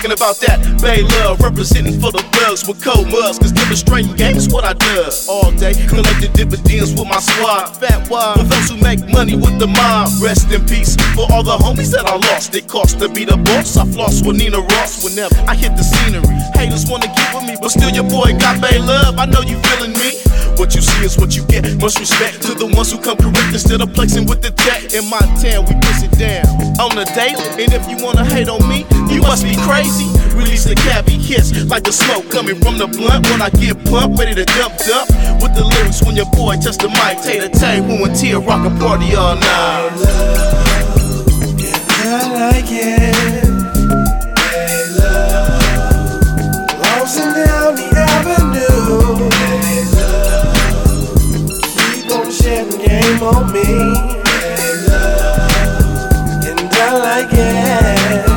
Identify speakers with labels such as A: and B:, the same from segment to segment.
A: talking about that Bay Love, representing for the thugs with cold mugs. Cause demonstrating game is what I do all day. Collecting dividends with my squad. Fat wide for those who make money with the mob. Rest in peace for all the homies that I lost. It cost to be the boss. I floss with Nina Ross whenever I hit the scenery. Haters wanna get with me, but still your boy got Bay Love. I know you feeling me. What you see is what you get. Much respect to the ones who come correct instead of flexing with the tech. In Montana, we push it down on the daily. And if you wanna hate on me, you must be crazy. Release the cabbie hits like the smoke coming from the blunt. When I get pumped, ready to dump with the lyrics when your boy touch the mic. Tay when Tia rock a party all night.
B: I like it. Hey, love. Closing down the avenue. Hey, love. Keep on shedding game on me. Hey, love. And I like it.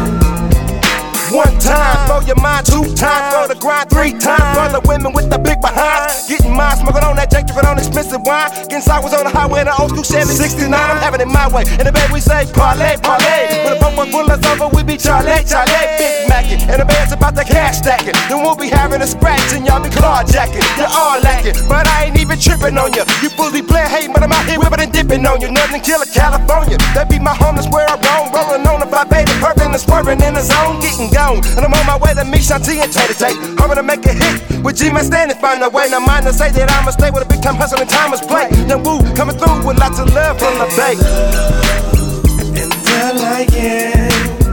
B: One time for your mind, two times for the grind, three times for the women with the big behinds. Getting mine, smoking on that Jake, drinking on expensive wine. Getting sideways on the highway in the old school Chevy 69. I'm having it my way. In the bed we say parlay, parlay. When the bumper pull us over, we be Charlie, Charlie, Big Mackin'. And the band's about the cash stacking. Then we'll be having a scratch and y'all be carjacking. You're all lacking, but I ain't even tripping on you. You fully play hating, but I'm out here whipping and dipping on you. Nothing killer California. That be my home, that's where I roam. Rolling on the 580, purping and swerving in the zone, getting gone. And I'm on my way to meet Shanti and Tay Tay. Hoping to make a hit with G-Man standing, find a way. Now mine to say that I'ma stay with a big time hustle and time is play. Young Woo coming through with lots of love from the Bay. And I like it.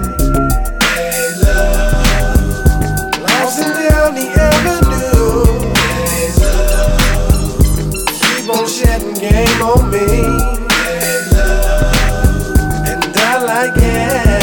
B: Hey, love. Closing down the avenue. Hey, love. Keep on shedding game on me. Hey, love. And I like it.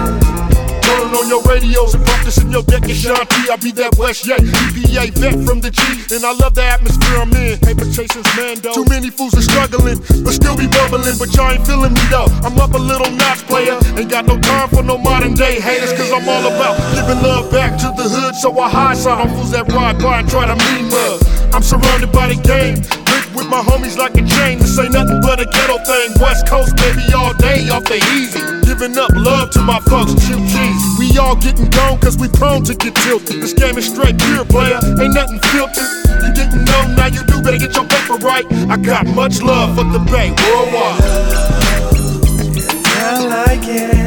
C: On your radios and bump this in your deck and Shanti. I be that West Yay, EPA vet from the G. And I love the atmosphere I'm in. Paper chasers, Mando. Too many fools are struggling, but still be bubbling. But y'all ain't feeling me though. I'm up a little notch, player. Ain't got no time for no modern day haters. Cause I'm all about giving love back to the hood. So I high side on fools that ride by and try to mean mug. I'm surrounded by the game, with my homies like a chain. This ain't nothing but a ghetto thing. West Coast, baby, all day off the easy. Giving up love to my folks, chew cheese. We all getting gone cause we prone to get tilted. This game is straight pure, player, ain't nothing filtered. You didn't know, now you do, better get your paper right. I got much love for the Bay worldwide.
B: I like it.